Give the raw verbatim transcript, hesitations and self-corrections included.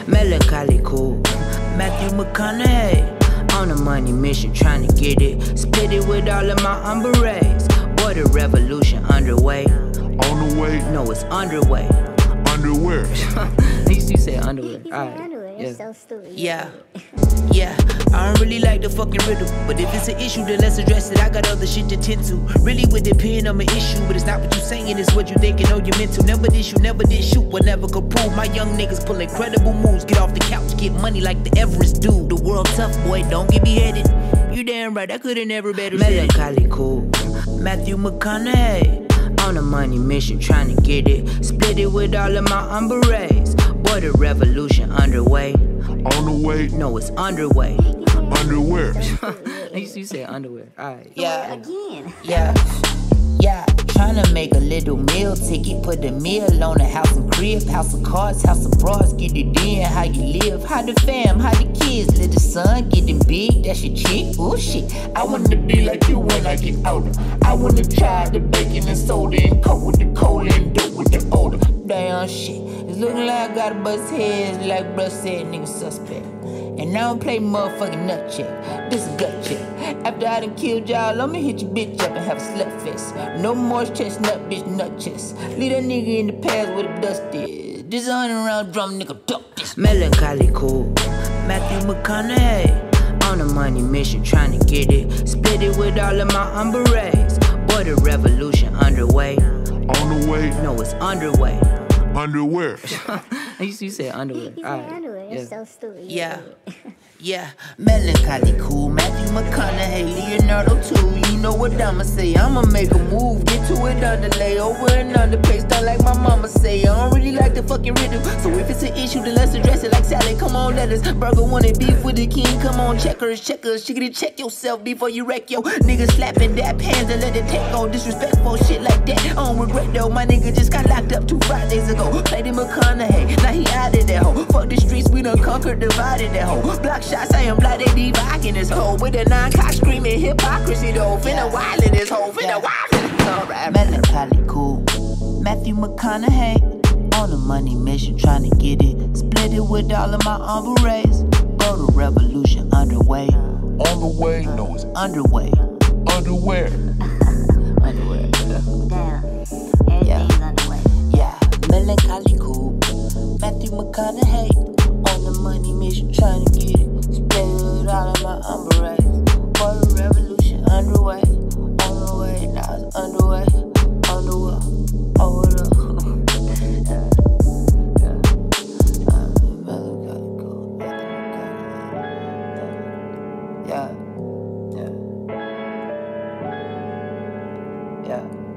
Melancholy cool, Matthew McConaughey. On a money mission, trying to get it. Split it with all of my umbrellas. Boy, the revolution underway. On the way? No, it's underway. Underwear. At least you say underwear. You Alright. underwear. Yeah. It's so stupid. Yeah. Yeah, I don't really like the fucking riddle, but if it's an issue, then let's address it. I got other shit to tend to. Really would depend on my issue, but it's not what you saying, it's what you thinking. Oh, you mental. Never did shoot, never did shoot, what never could prove. My young niggas pull incredible moves. Get off the couch, get money like the Everest dude. The world tough, boy, don't get beheaded. You damn right, I could've never better said it. Melancholy cool, Matthew McConaughey. On a money mission, trying to get it. Split it with all of my umbrellas. Boy, the revolution underway. On the way? No, it's underway. Underwear. At least you say underwear. Alright. Yeah. Again. Yeah. Yeah. Tryna make a little meal ticket. Put a meal on a house and crib. House of cards, house of bras. Get it in. How you live. How the fam, how the kids. Little son getting big. That's your chick. Oh shit. I wanna be like you when I get older. I wanna try the bacon and soda and coke with the cola and dope with the odor. Damn shit. It's looking like I got a bust heads like bruh said, nigga suspect. And I don't play motherfucking nut check. This is gut check. After I done killed y'all, I'ma hit your bitch up and have a slut fest. No more chestnut, bitch, nut chest. Leave that nigga in the past where the dust is. This a hundred round drum, nigga, duck this. Melancholy cool, Matthew McConaughey. On a money mission, trying to get it. Split it with all of my umbrellas. Boy, the revolution underway. On the way? No, it's underway. Underwear. I used to say underwear. You Alright. say underwear. Yeah. It's so stupid. You Yeah. idiot. Yeah, melancholy cool, Matthew McConaughey, Leonardo too. You know what I'ma say? I'ma make a move, get to it underlay, over and under pace, not like my mama say. I don't really like the fucking riddle, so if it's an issue, then let's address it like Sally. Come on, let us. Burger wanted beef with the king. Come on, checkers, checkers. Chickity, check yourself before you wreck yo. Nigga slapping that pans and let it take on disrespectful shit like that. I don't regret though, my nigga just got locked up two Fridays ago. Played in McConaughey, now he out of that hoe. Fuck the streets, we done conquered, divided that hoe. Block shots, I am blood, they dividing this hoe. With a nine-cock screaming hypocrisy though. Finna wild in this hoe, finna wild in this hoe. Right. Melancholy cool, Matthew McConaughey. On a money mission, trying to get it. Split it with all of my umbrellas. Bro, the revolution underway. On the way? No, it's Underway. underwear. Underwear. Damn. Everything's underway. Yeah, melancholy cool, Matthew McConaughey. On the money mission, trying to get it. Split it with all of my umbrellas. For the revolution underway. On the way, now it's underway. Underwear. Over the. Yeah. Yeah. Uh, melancholy cool, Matthew McConaughey. Yeah. Yeah. Yeah.